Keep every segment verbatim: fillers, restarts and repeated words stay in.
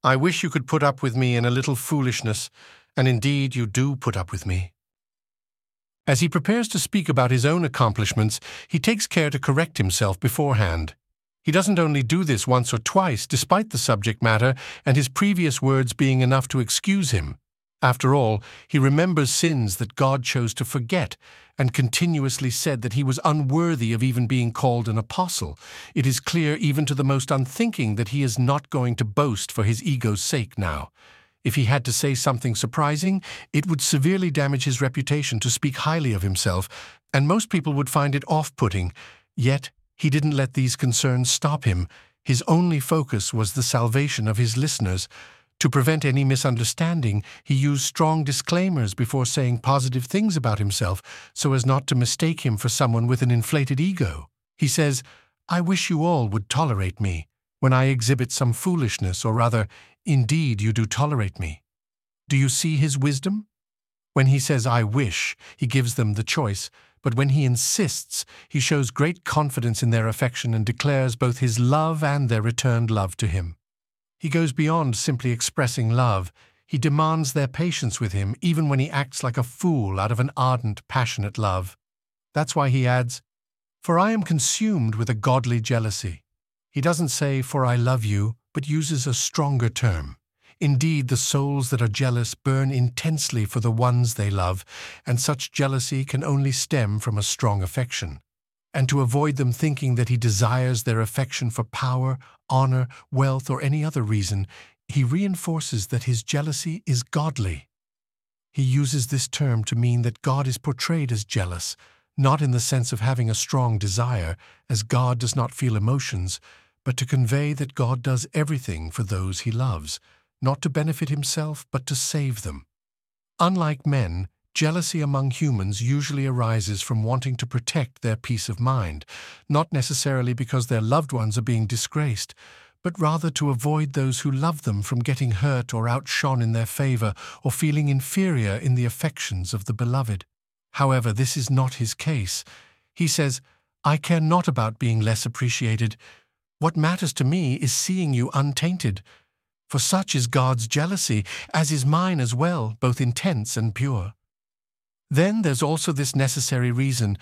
I wish you could put up with me in a little foolishness, and indeed you do put up with me. As he prepares to speak about his own accomplishments, he takes care to correct himself beforehand. He doesn't only do this once or twice, despite the subject matter and his previous words being enough to excuse him. After all, he remembers sins that God chose to forget and continuously said that he was unworthy of even being called an apostle. It is clear even to the most unthinking that he is not going to boast for his ego's sake now. If he had to say something surprising, it would severely damage his reputation to speak highly of himself, and most people would find it off-putting. Yet, he didn't let these concerns stop him. His only focus was the salvation of his listeners. To prevent any misunderstanding, he used strong disclaimers before saying positive things about himself so as not to mistake him for someone with an inflated ego. He says, "I wish you all would tolerate me when I exhibit some foolishness, or rather, indeed you do tolerate me." Do you see his wisdom? When he says, "I wish," he gives them the choice, but when he insists, he shows great confidence in their affection and declares both his love and their returned love to him. He goes beyond simply expressing love. He demands their patience with him, even when he acts like a fool out of an ardent, passionate love. That's why he adds, "For I am consumed with a godly jealousy." He doesn't say, "For I love you," but uses a stronger term. Indeed, the souls that are jealous burn intensely for the ones they love, and such jealousy can only stem from a strong affection. And to avoid them thinking that he desires their affection for power, honor, wealth, or any other reason, he reinforces that his jealousy is godly. He uses this term to mean that God is portrayed as jealous, not in the sense of having a strong desire, as God does not feel emotions, but to convey that God does everything for those he loves, not to benefit himself, but to save them. Unlike men, jealousy among humans usually arises from wanting to protect their peace of mind, not necessarily because their loved ones are being disgraced, but rather to avoid those who love them from getting hurt or outshone in their favor or feeling inferior in the affections of the beloved. However, this is not his case. He says, "I care not about being less appreciated. What matters to me is seeing you untainted. For such is God's jealousy, as is mine as well, both intense and pure." Then there's also this necessary reason.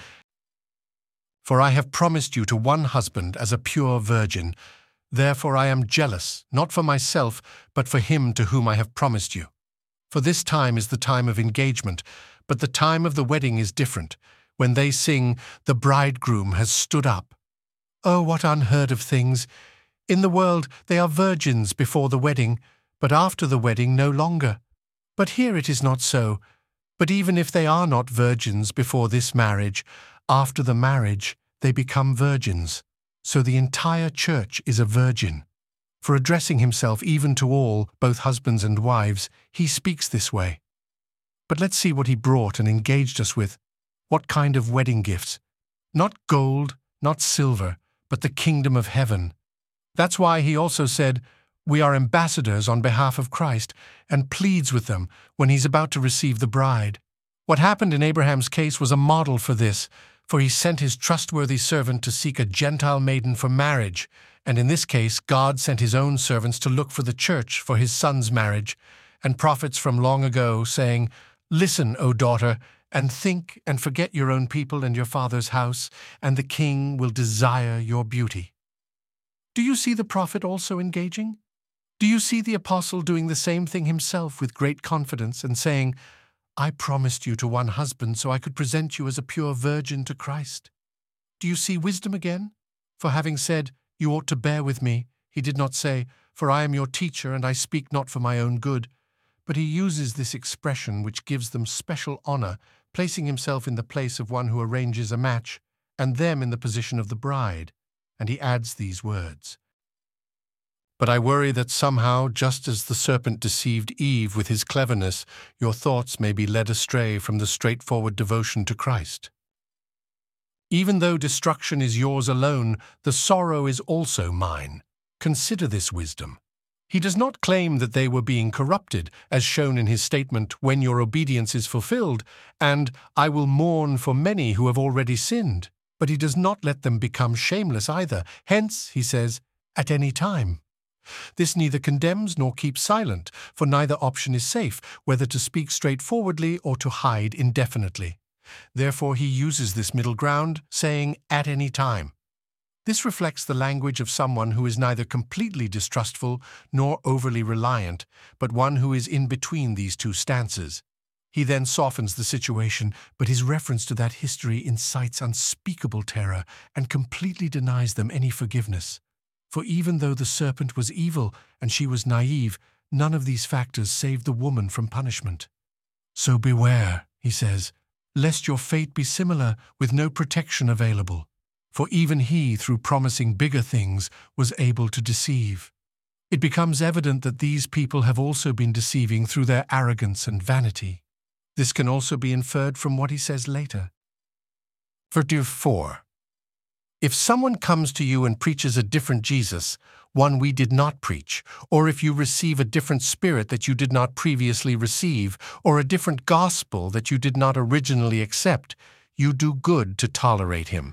"For I have promised you to one husband as a pure virgin. Therefore I am jealous, not for myself, but for him to whom I have promised you. For this time is the time of engagement, but the time of the wedding is different. When they sing, 'The bridegroom has stood up.' Oh, what unheard of things! In the world they are virgins before the wedding, but after the wedding no longer. But here it is not so. But even if they are not virgins before this marriage, after the marriage they become virgins. So the entire church is a virgin. For addressing himself even to all, both husbands and wives, he speaks this way. But let's see what he brought and engaged us with. What kind of wedding gifts? Not gold, not silver, but the kingdom of heaven. That's why he also said, "We are ambassadors on behalf of Christ," and pleads with them when he's about to receive the bride. What happened in Abraham's case was a model for this, for he sent his trustworthy servant to seek a Gentile maiden for marriage, and in this case God sent his own servants to look for the church for his son's marriage, and prophets from long ago saying, "Listen, O daughter, and think and forget your own people and your father's house, and the king will desire your beauty." Do you see the prophet also engaging? Do you see the apostle doing the same thing himself with great confidence and saying, "I promised you to one husband so I could present you as a pure virgin to Christ"? Do you see wisdom again? For having said, "You ought to bear with me," he did not say, "For I am your teacher and I speak not for my own good," but he uses this expression which gives them special honor, placing himself in the place of one who arranges a match, and them in the position of the bride, and he adds these words. But I worry that somehow, just as the serpent deceived Eve with his cleverness, your thoughts may be led astray from the straightforward devotion to Christ. Even though destruction is yours alone, the sorrow is also mine. Consider this wisdom. He does not claim that they were being corrupted, as shown in his statement, "When your obedience is fulfilled," and "I will mourn for many who have already sinned." But he does not let them become shameless either. Hence, he says, "at any time." This neither condemns nor keeps silent, for neither option is safe, whether to speak straightforwardly or to hide indefinitely. Therefore he uses this middle ground, saying, "at any time." This reflects the language of someone who is neither completely distrustful nor overly reliant, but one who is in between these two stances. He then softens the situation, but his reference to that history incites unspeakable terror and completely denies them any forgiveness. For even though the serpent was evil and she was naive, none of these factors saved the woman from punishment. "So beware," he says, "lest your fate be similar, with no protection available. For even he, through promising bigger things, was able to deceive." It becomes evident that these people have also been deceiving through their arrogance and vanity. This can also be inferred from what he says later. Verse four. "If someone comes to you and preaches a different Jesus, one we did not preach, or if you receive a different spirit that you did not previously receive, or a different gospel that you did not originally accept, you do good to tolerate him."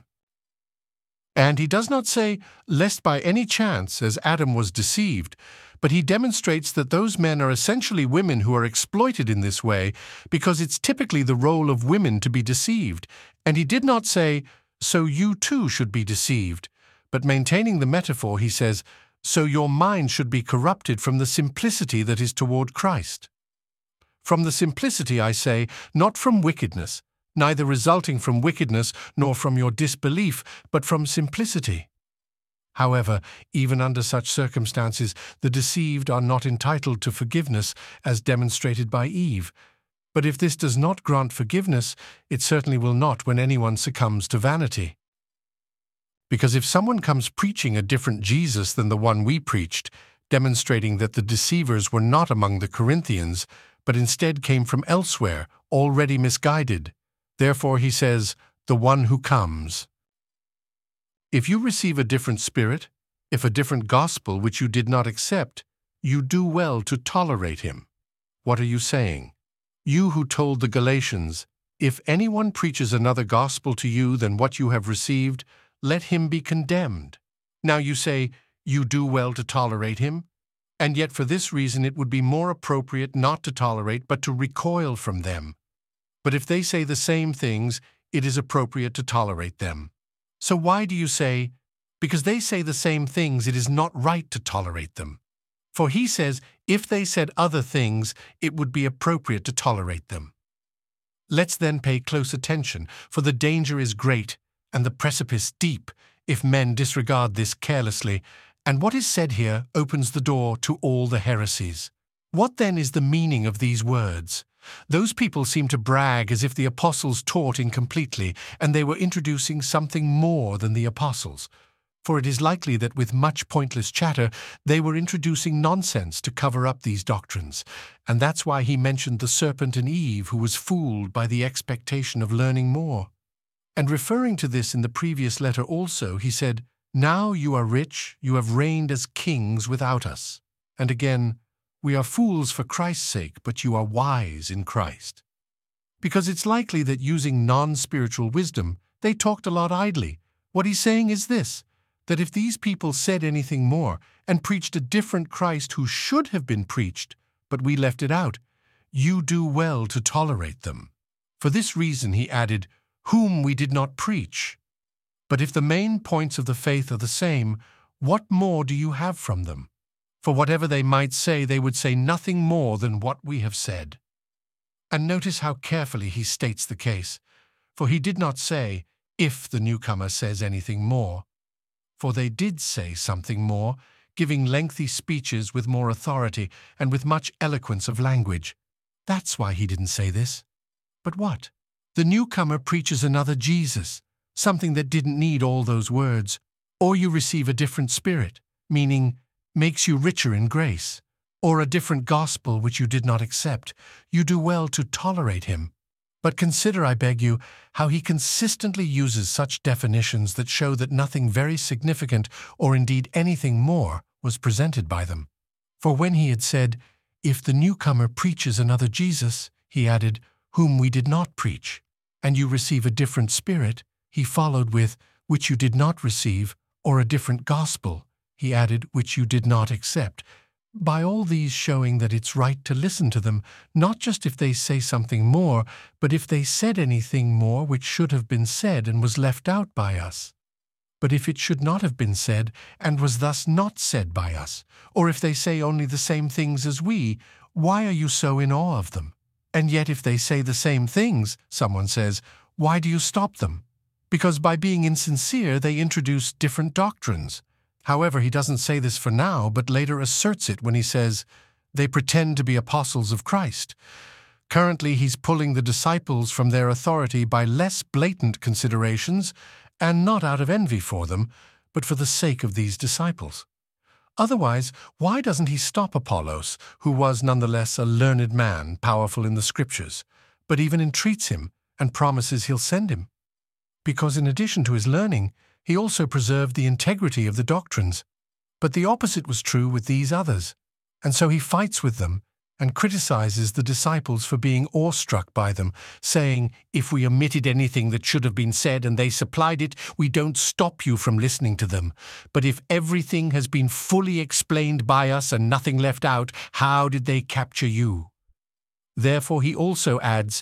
And he does not say, "lest by any chance, as Adam was deceived," but he demonstrates that those men are essentially women who are exploited in this way, because it's typically the role of women to be deceived. And he did not say, "so you too should be deceived," but maintaining the metaphor, he says, "so your mind should be corrupted from the simplicity that is toward Christ." From the simplicity, I say, not from wickedness, neither resulting from wickedness nor from your disbelief, but from simplicity. However, even under such circumstances, the deceived are not entitled to forgiveness, as demonstrated by Eve. But if this does not grant forgiveness, it certainly will not when anyone succumbs to vanity. Because if someone comes preaching a different Jesus than the one we preached, demonstrating that the deceivers were not among the Corinthians, but instead came from elsewhere, already misguided, therefore he says, "the one who comes." If you receive a different spirit, if a different gospel which you did not accept, you do well to tolerate him. What are you saying? You who told the Galatians, "If anyone preaches another gospel to you than what you have received, let him be condemned." Now you say, "You do well to tolerate him," and yet for this reason it would be more appropriate not to tolerate but to recoil from them. But if they say the same things, it is appropriate to tolerate them. So why do you say, "Because they say the same things, it is not right to tolerate them"? For he says, if they said other things, it would be appropriate to tolerate them. Let's then pay close attention, for the danger is great and the precipice deep if men disregard this carelessly, and what is said here opens the door to all the heresies. What then is the meaning of these words? Those people seem to brag as if the apostles taught incompletely, and they were introducing something more than the apostles. For it is likely that with much pointless chatter, they were introducing nonsense to cover up these doctrines, and that's why he mentioned the serpent and Eve who was fooled by the expectation of learning more. And referring to this in the previous letter also, he said, "Now you are rich, you have reigned as kings without us." And again, "We are fools for Christ's sake, but you are wise in Christ." Because it's likely that using non-spiritual wisdom, they talked a lot idly. What he's saying is this, that if these people said anything more and preached a different Christ who should have been preached, but we left it out, you do well to tolerate them. For this reason, he added, "whom we did not preach." But if the main points of the faith are the same, what more do you have from them? For whatever they might say, they would say nothing more than what we have said. And notice how carefully he states the case, for he did not say, if the newcomer says anything more. For they did say something more, giving lengthy speeches with more authority and with much eloquence of language. That's why he didn't say this. But what? The newcomer preaches another Jesus, something that didn't need all those words. Or you receive a different spirit, meaning makes you richer in grace, or a different gospel which you did not accept. You do well to tolerate him. But consider, I beg you, how he consistently uses such definitions that show that nothing very significant, or indeed anything more, was presented by them. For when he had said, "If the newcomer preaches another Jesus," he added, "whom we did not preach, and you receive a different spirit," he followed with, "which you did not receive, or a different gospel," he added, which you did not accept. By all these showing that it's right to listen to them, not just if they say something more, but if they said anything more which should have been said and was left out by us. But if it should not have been said, and was thus not said by us, or if they say only the same things as we, why are you so in awe of them? And yet if they say the same things, someone says, why do you stop them? Because by being insincere they introduce different doctrines. However, he doesn't say this for now, but later asserts it when he says, they pretend to be apostles of Christ. Currently, he's pulling the disciples from their authority by less blatant considerations, and not out of envy for them, but for the sake of these disciples. Otherwise, why doesn't he stop Apollos, who was nonetheless a learned man, powerful in the Scriptures, but even entreats him and promises he'll send him? Because in addition to his learning, he also preserved the integrity of the doctrines. But the opposite was true with these others, and so he fights with them and criticizes the disciples for being awestruck by them, saying, if we omitted anything that should have been said and they supplied it, we don't stop you from listening to them. But if everything has been fully explained by us and nothing left out, how did they capture you? Therefore he also adds,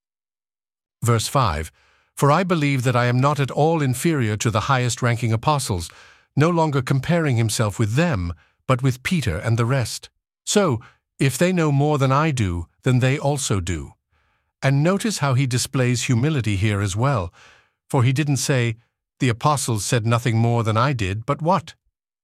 verse five, for I believe that I am not at all inferior to the highest-ranking apostles, no longer comparing himself with them, but with Peter and the rest. So, if they know more than I do, then they also do. And notice how he displays humility here as well, for he didn't say, the apostles said nothing more than I did, but what?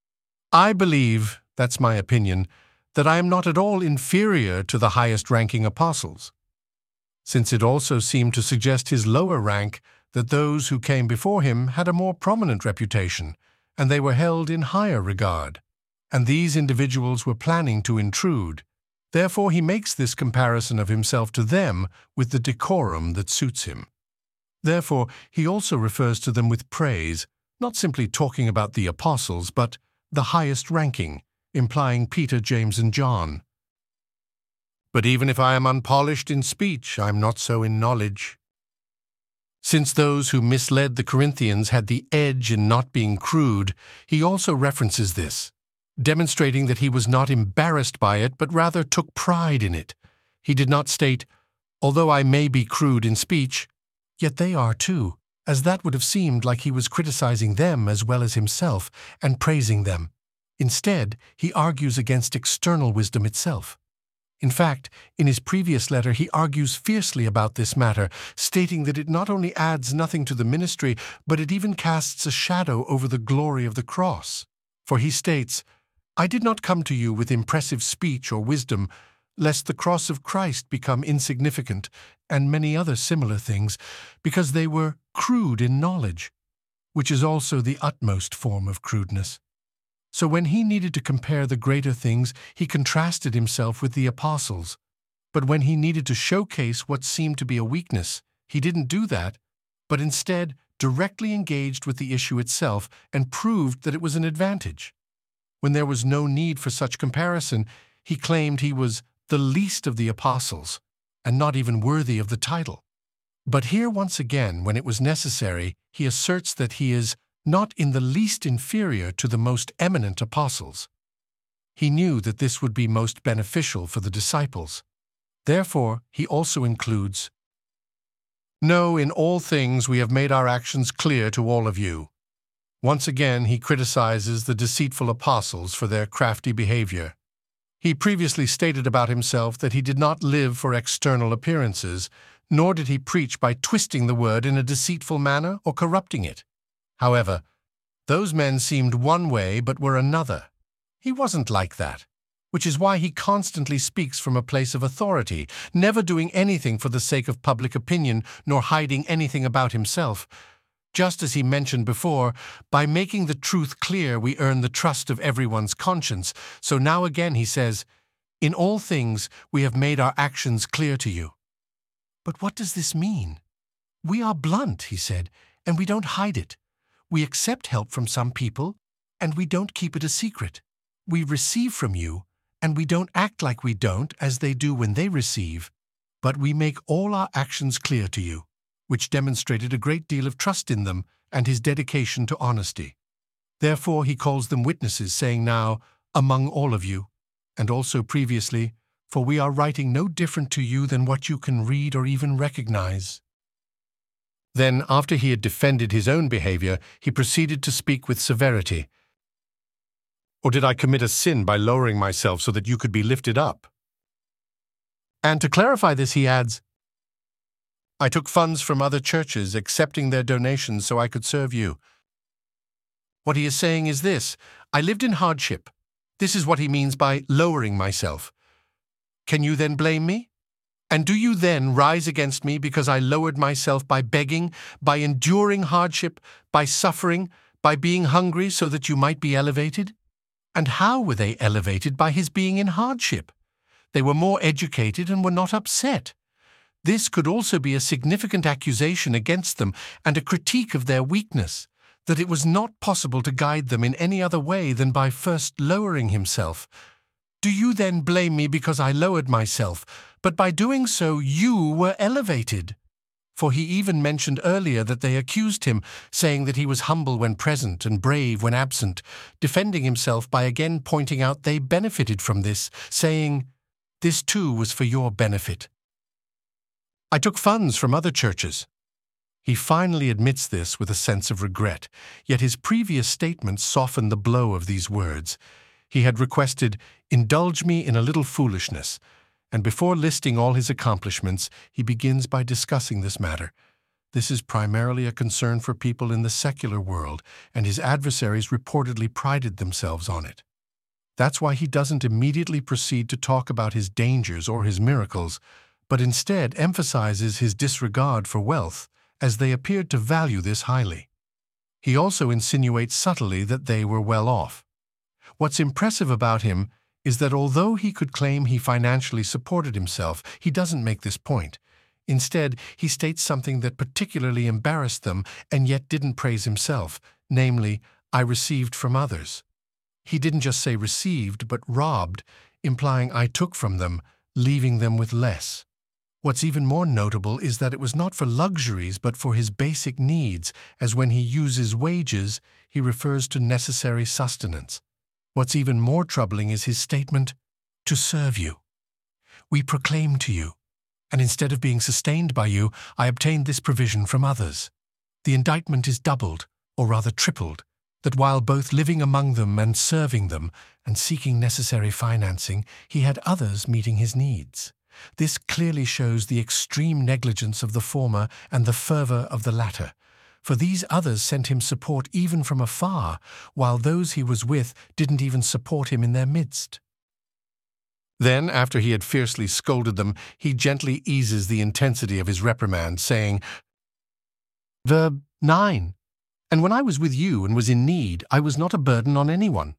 I believe, that's my opinion, that I am not at all inferior to the highest-ranking apostles, since it also seemed to suggest his lower rank that those who came before him had a more prominent reputation, and they were held in higher regard, and these individuals were planning to intrude. Therefore he makes this comparison of himself to them with the decorum that suits him. Therefore he also refers to them with praise, not simply talking about the apostles, but the highest ranking, implying Peter, James, and John. But even if I am unpolished in speech, I am not so in knowledge. Since those who misled the Corinthians had the edge in not being crude, he also references this, demonstrating that he was not embarrassed by it, but rather took pride in it. He did not state, although I may be crude in speech, yet they are too, as that would have seemed like he was criticizing them as well as himself and praising them. Instead, he argues against external wisdom itself. In fact, in his previous letter he argues fiercely about this matter, stating that it not only adds nothing to the ministry, but it even casts a shadow over the glory of the cross. For he states, I did not come to you with impressive speech or wisdom, lest the cross of Christ become insignificant, and many other similar things, because they were crude in knowledge, which is also the utmost form of crudeness. So when he needed to compare the greater things, he contrasted himself with the apostles. But when he needed to showcase what seemed to be a weakness, he didn't do that, but instead directly engaged with the issue itself and proved that it was an advantage. When there was no need for such comparison, he claimed he was the least of the apostles, and not even worthy of the title. But here once again, when it was necessary, he asserts that he is not in the least inferior to the most eminent apostles. He knew that this would be most beneficial for the disciples. Therefore, he also includes, no, in all things we have made our actions clear to all of you. Once again, he criticizes the deceitful apostles for their crafty behavior. He previously stated about himself that he did not live for external appearances, nor did he preach by twisting the word in a deceitful manner or corrupting it. However, those men seemed one way but were another. He wasn't like that, which is why he constantly speaks from a place of authority, never doing anything for the sake of public opinion nor hiding anything about himself. Just as he mentioned before, by making the truth clear we earn the trust of everyone's conscience. So now again he says, in all things we have made our actions clear to you. But what does this mean? We are blunt, he said, and we don't hide it. We accept help from some people, and we don't keep it a secret. We receive from you, and we don't act like we don't, as they do when they receive, but we make all our actions clear to you, which demonstrated a great deal of trust in them and his dedication to honesty. Therefore he calls them witnesses, saying now, among all of you, and also previously, for we are writing no different to you than what you can read or even recognize. Then, after he had defended his own behavior, he proceeded to speak with severity. Or did I commit a sin by lowering myself so that you could be lifted up? And to clarify this, he adds, I took funds from other churches, accepting their donations so I could serve you. What he is saying is this: I lived in hardship. This is what he means by lowering myself. Can you then blame me? And do you then rise against me because I lowered myself by begging, by enduring hardship, by suffering, by being hungry so that you might be elevated? And how were they elevated by his being in hardship? They were more educated and were not upset. This could also be a significant accusation against them and a critique of their weakness, that it was not possible to guide them in any other way than by first lowering himself. Do you then blame me because I lowered myself, but by doing so you were elevated? For he even mentioned earlier that they accused him, saying that he was humble when present and brave when absent, defending himself by again pointing out they benefited from this, saying, this too was for your benefit. I took funds from other churches. He finally admits this with a sense of regret, yet his previous statements soften the blow of these words. He had requested, indulge me in a little foolishness, and before listing all his accomplishments, he begins by discussing this matter. This is primarily a concern for people in the secular world, and his adversaries reportedly prided themselves on it. That's why he doesn't immediately proceed to talk about his dangers or his miracles, but instead emphasizes his disregard for wealth, as they appeared to value this highly. He also insinuates subtly that they were well off. What's impressive about him is that although he could claim he financially supported himself, he doesn't make this point. Instead, he states something that particularly embarrassed them and yet didn't praise himself, namely, I received from others. He didn't just say received, but robbed, implying I took from them, leaving them with less. What's even more notable is that it was not for luxuries but for his basic needs, as when he uses wages, he refers to necessary sustenance. What's even more troubling is his statement, to serve you. We proclaim to you, and instead of being sustained by you, I obtained this provision from others. The indictment is doubled, or rather tripled, that while both living among them and serving them, and seeking necessary financing, he had others meeting his needs. This clearly shows the extreme negligence of the former and the fervor of the latter, for these others sent him support even from afar, while those he was with didn't even support him in their midst. Then, after he had fiercely scolded them, he gently eases the intensity of his reprimand, saying, Verb nine. And when I was with you and was in need, I was not a burden on anyone.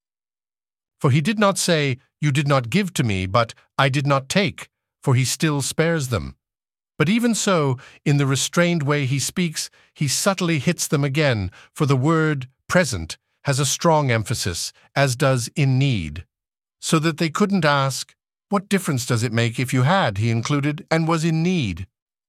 For he did not say, you did not give to me, but I did not take, for he still spares them. But even so, in the restrained way he speaks, he subtly hits them again, for the word present has a strong emphasis, as does in need. So that they couldn't ask, what difference does it make if you had, he included, and was in need?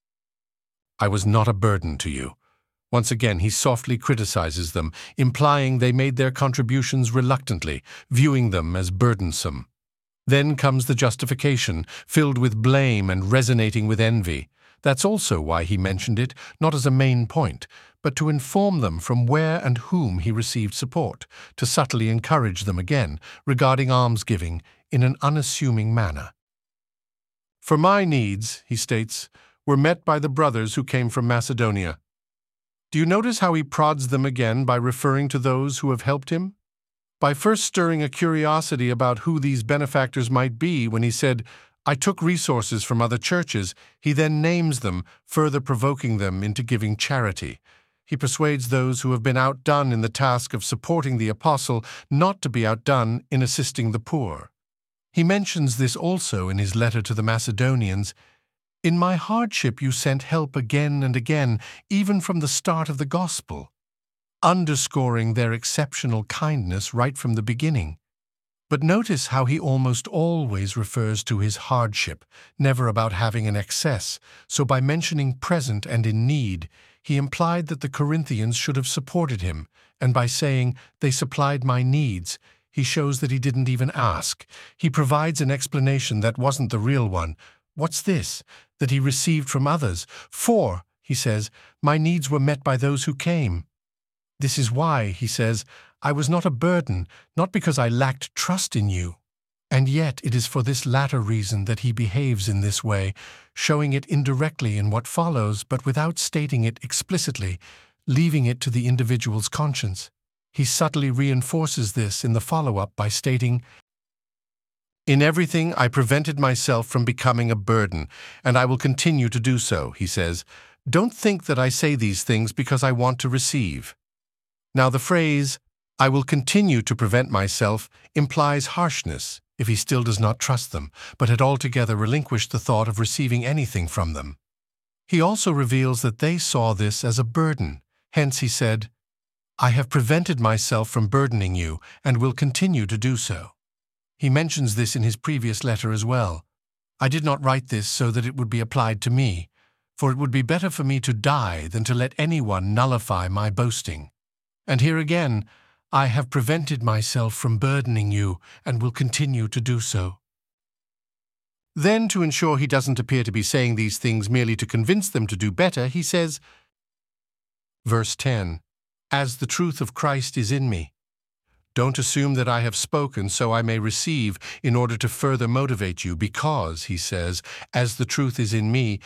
I was not a burden to you. Once again, he softly criticizes them, implying they made their contributions reluctantly, viewing them as burdensome. Then comes the justification, filled with blame and resonating with envy. That's also why he mentioned it, not as a main point, but to inform them from where and whom he received support, to subtly encourage them again regarding almsgiving in an unassuming manner. For my needs, he states, were met by the brothers who came from Macedonia. Do you notice how he prods them again by referring to those who have helped him? By first stirring a curiosity about who these benefactors might be when he said, I took resources from other churches, he then names them, further provoking them into giving charity. He persuades those who have been outdone in the task of supporting the apostle not to be outdone in assisting the poor. He mentions this also in his letter to the Macedonians. In my hardship you sent help again and again, even from the start of the gospel, underscoring their exceptional kindness right from the beginning. But notice how he almost always refers to his hardship, never about having an excess, so by mentioning present and in need, he implied that the Corinthians should have supported him, and by saying, "They supplied my needs," he shows that he didn't even ask. He provides an explanation that wasn't the real one. What's this? That he received from others. For, he says, my needs were met by those who came. This is why, he says, I was not a burden, not because I lacked trust in you. And yet it is for this latter reason that he behaves in this way, showing it indirectly in what follows, but without stating it explicitly, leaving it to the individual's conscience. He subtly reinforces this in the follow-up by stating, "In everything I prevented myself from becoming a burden, and I will continue to do so," he says. "Don't think that I say these things because I want to receive." Now the phrase, "I will continue to prevent myself," implies harshness if he still does not trust them, but had altogether relinquished the thought of receiving anything from them. He also reveals that they saw this as a burden. Hence he said, "I have prevented myself from burdening you, and will continue to do so." He mentions this in his previous letter as well. "I did not write this so that it would be applied to me, for it would be better for me to die than to let anyone nullify my boasting." And here again, "I have prevented myself from burdening you, and will continue to do so." Then, to ensure he doesn't appear to be saying these things merely to convince them to do better, he says, verse ten, "As the truth of Christ is in me." Don't assume that I have spoken so I may receive in order to further motivate you, because, he says, as the truth is in me,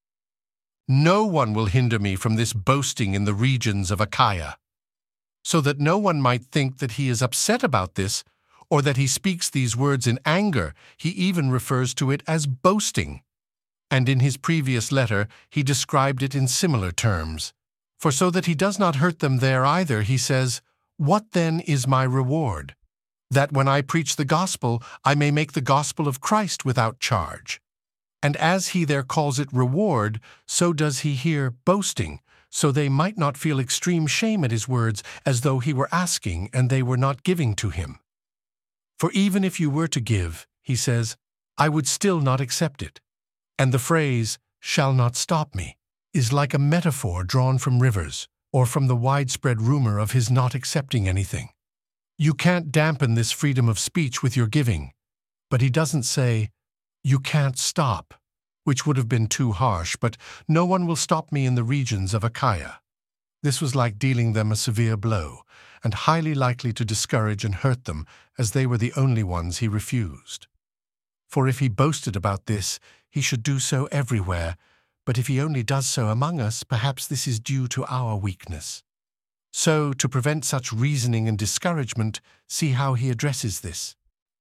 no one will hinder me from this boasting in the regions of Achaia. So that no one might think that he is upset about this, or that he speaks these words in anger, he even refers to it as boasting. And in his previous letter, he described it in similar terms. For so that he does not hurt them there either, he says, "What then is my reward? That when I preach the gospel, I may make the gospel of Christ without charge." And as he there calls it reward, so does he here boasting, so they might not feel extreme shame at his words, as though he were asking and they were not giving to him. "For even if you were to give," he says, "I would still not accept it." And the phrase, "shall not stop me," is like a metaphor drawn from rivers, or from the widespread rumor of his not accepting anything. You can't dampen this freedom of speech with your giving, but he doesn't say, "You can't stop," which would have been too harsh, but "no one will stop me in the regions of Achaia." This was like dealing them a severe blow, and highly likely to discourage and hurt them, as they were the only ones he refused. For if he boasted about this, he should do so everywhere, but if he only does so among us, perhaps this is due to our weakness. So, to prevent such reasoning and discouragement, see how he addresses this.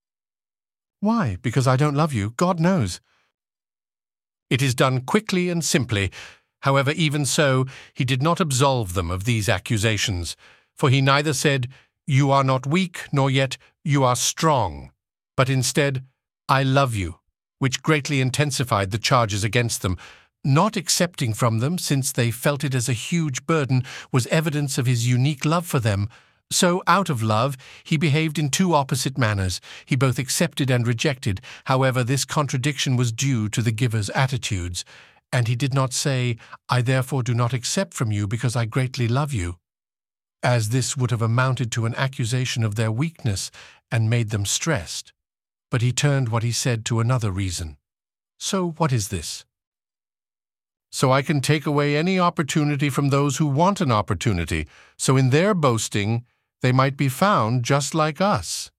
Why? Because I don't love you? God knows. It is done quickly and simply. However, even so, he did not absolve them of these accusations, for he neither said, "You are not weak," nor yet, "You are strong," but instead, "I love you," which greatly intensified the charges against them. Not accepting from them, since they felt it as a huge burden, was evidence of his unique love for them. So, out of love, he behaved in two opposite manners. He both accepted and rejected. However, this contradiction was due to the giver's attitudes. And he did not say, "I therefore do not accept from you because I greatly love you," as this would have amounted to an accusation of their weakness and made them stressed. But he turned what he said to another reason. So what is this? "So I can take away any opportunity from those who want an opportunity, so in their boasting they might be found just like us."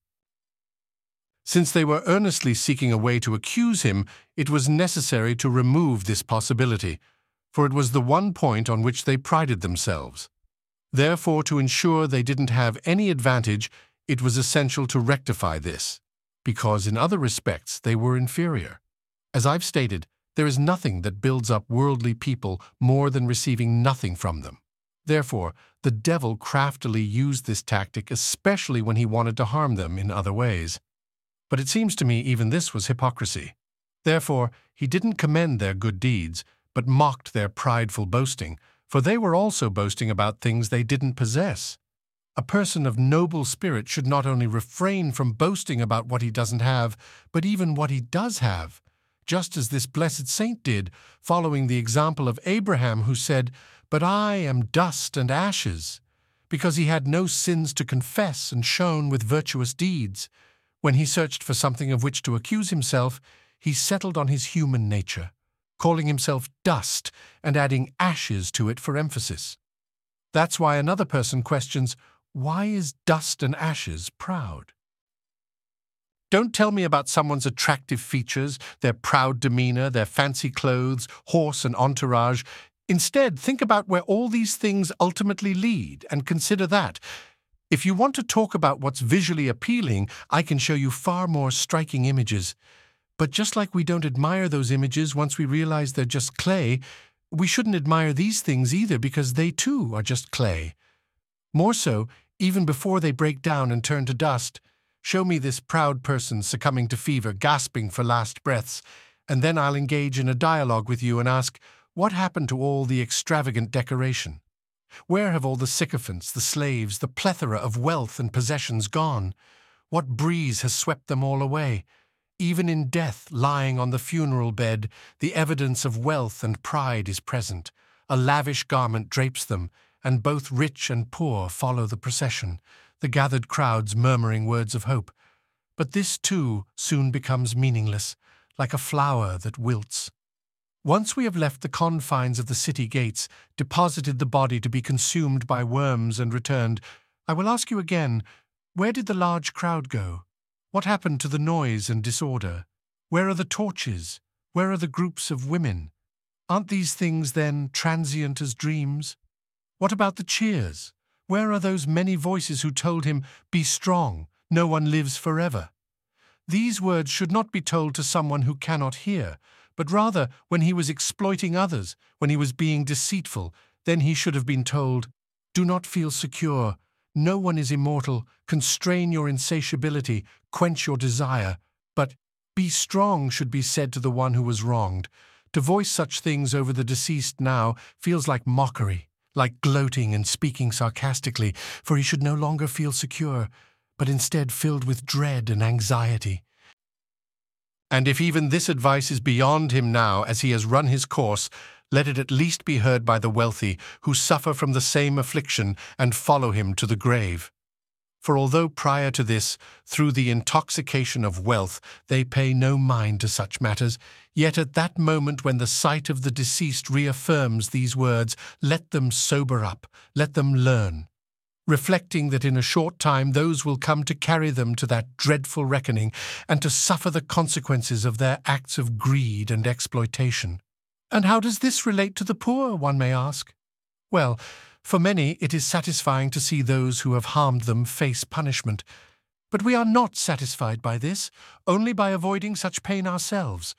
Since they were earnestly seeking a way to accuse him, it was necessary to remove this possibility, for it was the one point on which they prided themselves. Therefore, to ensure they didn't have any advantage, it was essential to rectify this, because in other respects they were inferior. As I've stated, there is nothing that builds up worldly people more than receiving nothing from them. Therefore, the devil craftily used this tactic, especially when he wanted to harm them in other ways. But it seems to me even this was hypocrisy. Therefore, he didn't commend their good deeds, but mocked their prideful boasting, for they were also boasting about things they didn't possess. A person of noble spirit should not only refrain from boasting about what he doesn't have, but even what he does have, just as this blessed saint did, following the example of Abraham, who said, but I am dust and ashes, because he had no sins to confess and shone with virtuous deeds. When he searched for something of which to accuse himself, he settled on his human nature, calling himself dust and adding ashes to it for emphasis. That's why another person questions, why is dust and ashes proud? Don't tell me about someone's attractive features, their proud demeanor, their fancy clothes, horse and entourage. Instead, think about where all these things ultimately lead and consider that. If you want to talk about what's visually appealing, I can show you far more striking images. But just like we don't admire those images once we realize they're just clay, we shouldn't admire these things either because they too are just clay. More so, even before they break down and turn to dust, show me this proud person succumbing to fever, gasping for last breaths, and then I'll engage in a dialogue with you and ask, what happened to all the extravagant decoration? Where have all the sycophants, the slaves, the plethora of wealth and possessions gone? What breeze has swept them all away? Even in death, lying on the funeral bed, the evidence of wealth and pride is present. A lavish garment drapes them, and both rich and poor follow the procession, the gathered crowds murmuring words of hope. But this, too, soon becomes meaningless, like a flower that wilts. Once we have left the confines of the city gates, deposited the body to be consumed by worms and returned, I will ask you again, where did the large crowd go? What happened to the noise and disorder? Where are the torches? Where are the groups of women? Aren't these things, then, transient as dreams? What about the cheers? Where are those many voices who told him, "Be strong, no one lives forever"? These words should not be told to someone who cannot hear, but rather when he was exploiting others, when he was being deceitful, then he should have been told, "Do not feel secure. No one is immortal. Constrain your insatiability, quench your desire." But "be strong" should be said to the one who was wronged. To voice such things over the deceased now feels like mockery, like gloating and speaking sarcastically, for he should no longer feel secure, but instead filled with dread and anxiety. And if even this advice is beyond him now, as he has run his course, let it at least be heard by the wealthy, who suffer from the same affliction and follow him to the grave. For although prior to this, through the intoxication of wealth, they pay no mind to such matters, yet at that moment when the sight of the deceased reaffirms these words, let them sober up, let them learn, reflecting that in a short time those will come to carry them to that dreadful reckoning and to suffer the consequences of their acts of greed and exploitation. And how does this relate to the poor, one may ask? Well, for many it is satisfying to see those who have harmed them face punishment. But we are not satisfied by this, only by avoiding such pain ourselves.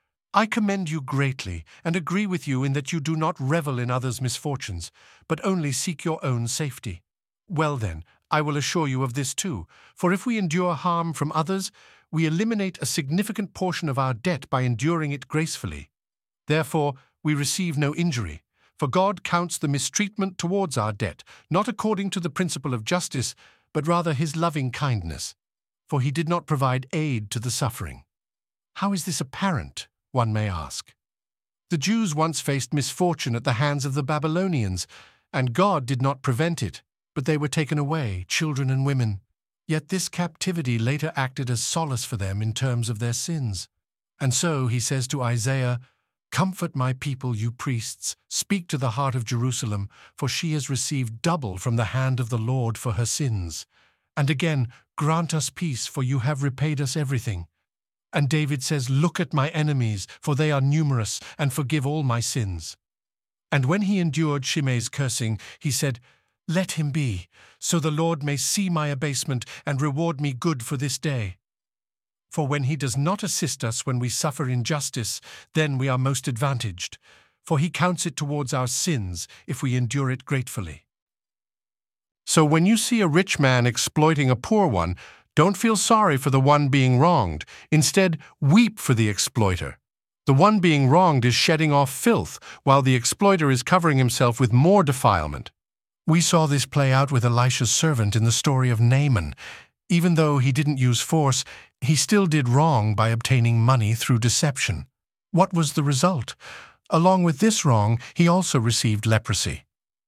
I commend you greatly and agree with you in that you do not revel in others' misfortunes, but only seek your own safety. Well then, I will assure you of this too, for if we endure harm from others, we eliminate a significant portion of our debt by enduring it gracefully. Therefore, we receive no injury, for God counts the mistreatment towards our debt, not according to the principle of justice, but rather his loving kindness, for he did not provide aid to the suffering. How is this apparent, one may ask? The Jews once faced misfortune at the hands of the Babylonians, and God did not prevent it, but they were taken away, children and women. Yet this captivity later acted as solace for them in terms of their sins. And so he says to Isaiah, "Comfort my people, you priests, speak to the heart of Jerusalem, for she has received double from the hand of the Lord for her sins. And again, grant us peace, for you have repaid us everything." And David says, "Look at my enemies, for they are numerous, and forgive all my sins." And when he endured Shimei's cursing, he said, "Let him be, so the Lord may see my abasement and reward me good for this day." For when he does not assist us when we suffer injustice, then we are most advantaged, for he counts it towards our sins if we endure it gratefully. So when you see a rich man exploiting a poor one, don't feel sorry for the one being wronged. Instead, weep for the exploiter. The one being wronged is shedding off filth, while the exploiter is covering himself with more defilement. We saw this play out with Elisha's servant in the story of Naaman. Even though he didn't use force, he still did wrong by obtaining money through deception. What was the result? Along with this wrong, he also received leprosy.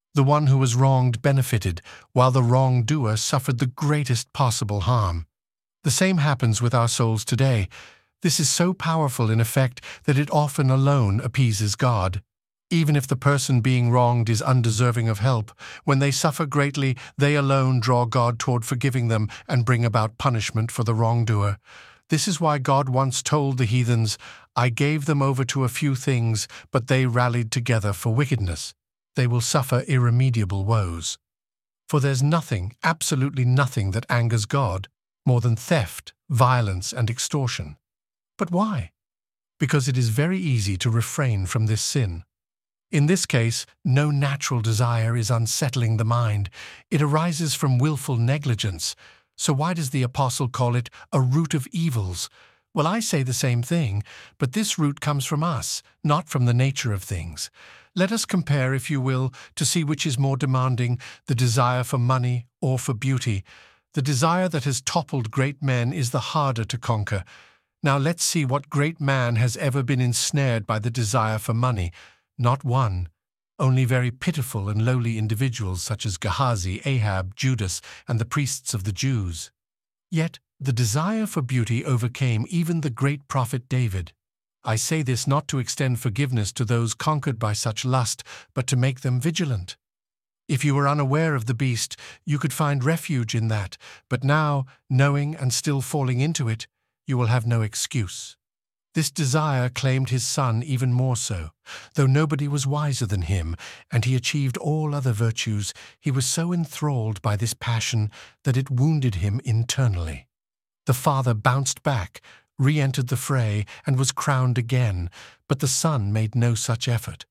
The one who was wronged benefited, while the wrongdoer suffered the greatest possible harm. The same happens with our souls today. This is so powerful in effect that it often alone appeases God. Even if the person being wronged is undeserving of help, when they suffer greatly, they alone draw God toward forgiving them and bring about punishment for the wrongdoer. This is why God once told the heathens, "I gave them over to a few things, but they rallied together for wickedness. They will suffer irremediable woes." For there's nothing, absolutely nothing, that angers God more than theft, violence, and extortion. But why? Because it is very easy to refrain from this sin. In this case, no natural desire is unsettling the mind. It arises from willful negligence. So why does the apostle call it a root of evils? Well, I say the same thing, but this root comes from us, not from the nature of things. Let us compare, if you will, to see which is more demanding, the desire for money or for beauty. The desire that has toppled great men is the harder to conquer. Now let's see what great man has ever been ensnared by the desire for money. Not one. Only very pitiful and lowly individuals such as Gehazi, Ahab, Judas, and the priests of the Jews. Yet the desire for beauty overcame even the great prophet David. I say this not to extend forgiveness to those conquered by such lust, but to make them vigilant. If you were unaware of the beast, you could find refuge in that, but now, knowing and still falling into it, you will have no excuse. This desire claimed his son even more so. Though nobody was wiser than him, and he achieved all other virtues, he was so enthralled by this passion that it wounded him internally. The father bounced back, re-entered the fray, and was crowned again, but the son made no such effort.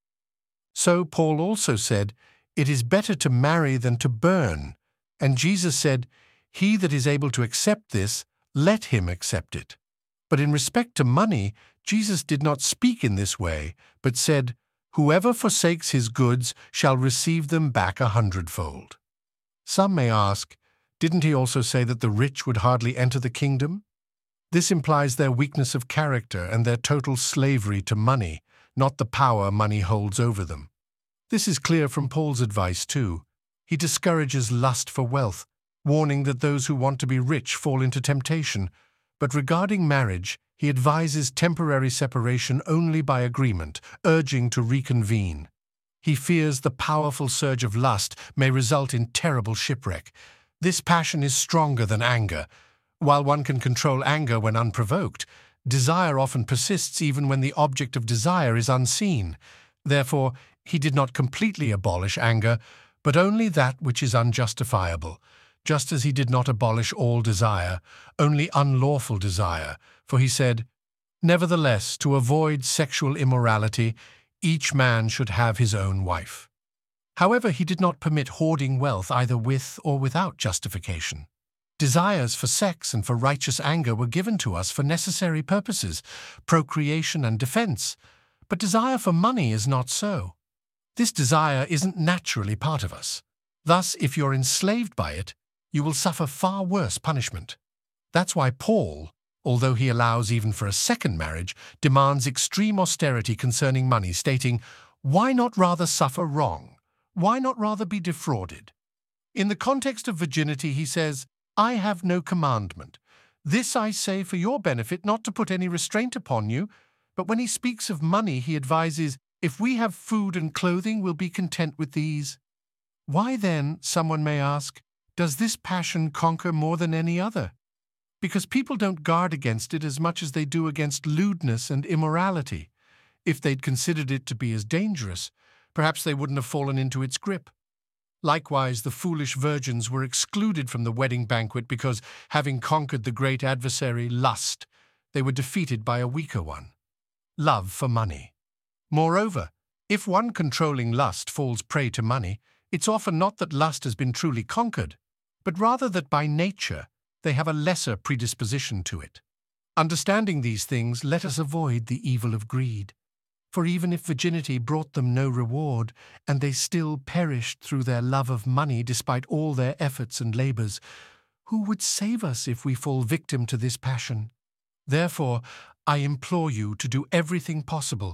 So Paul also said, "It is better to marry than to burn." And Jesus said, "He that is able to accept this, let him accept it." But in respect to money, Jesus did not speak in this way, but said, "Whoever forsakes his goods shall receive them back a hundredfold." Some may ask, didn't he also say that the rich would hardly enter the kingdom? This implies their weakness of character and their total slavery to money, not the power money holds over them. This is clear from Paul's advice too. He discourages lust for wealth, warning that those who want to be rich fall into temptation. But regarding marriage, he advises temporary separation only by agreement, urging to reconvene. He fears the powerful surge of lust may result in terrible shipwreck. This passion is stronger than anger. While one can control anger when unprovoked, desire often persists even when the object of desire is unseen. Therefore, he did not completely abolish anger, but only that which is unjustifiable, just as he did not abolish all desire, only unlawful desire, for he said, "Nevertheless, to avoid sexual immorality, each man should have his own wife." However, he did not permit hoarding wealth either with or without justification. Desires for sex and for righteous anger were given to us for necessary purposes, procreation and defense, but desire for money is not so. This desire isn't naturally part of us. Thus, if you're enslaved by it, you will suffer far worse punishment. That's why Paul, although he allows even for a second marriage, demands extreme austerity concerning money, stating, "Why not rather suffer wrong? Why not rather be defrauded?" In the context of virginity, he says, "I have no commandment. This I say for your benefit, not to put any restraint upon you." But when he speaks of money, he advises, "If we have food and clothing, we'll be content with these." Why then, someone may ask, does this passion conquer more than any other? Because people don't guard against it as much as they do against lewdness and immorality. If they'd considered it to be as dangerous, perhaps they wouldn't have fallen into its grip. Likewise, the foolish virgins were excluded from the wedding banquet because, having conquered the great adversary, lust, they were defeated by a weaker one, love for money. Moreover, if one controlling lust falls prey to money, it's often not that lust has been truly conquered, but rather that by nature they have a lesser predisposition to it. Understanding these things, let us avoid the evil of greed. For even if virginity brought them no reward, and they still perished through their love of money despite all their efforts and labors, who would save us if we fall victim to this passion? Therefore, I implore you to do everything possible,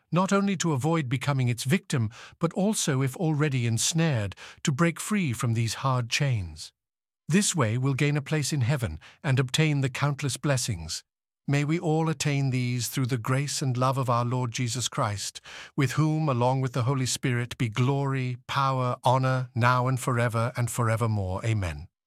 not only to avoid becoming its victim, but also, if already ensnared, to break free from these hard chains. This way we'll gain a place in heaven and obtain the countless blessings. May we all attain these through the grace and love of our Lord Jesus Christ, with whom, along with the Holy Spirit, be glory, power, honor, now and forever and forevermore. Amen.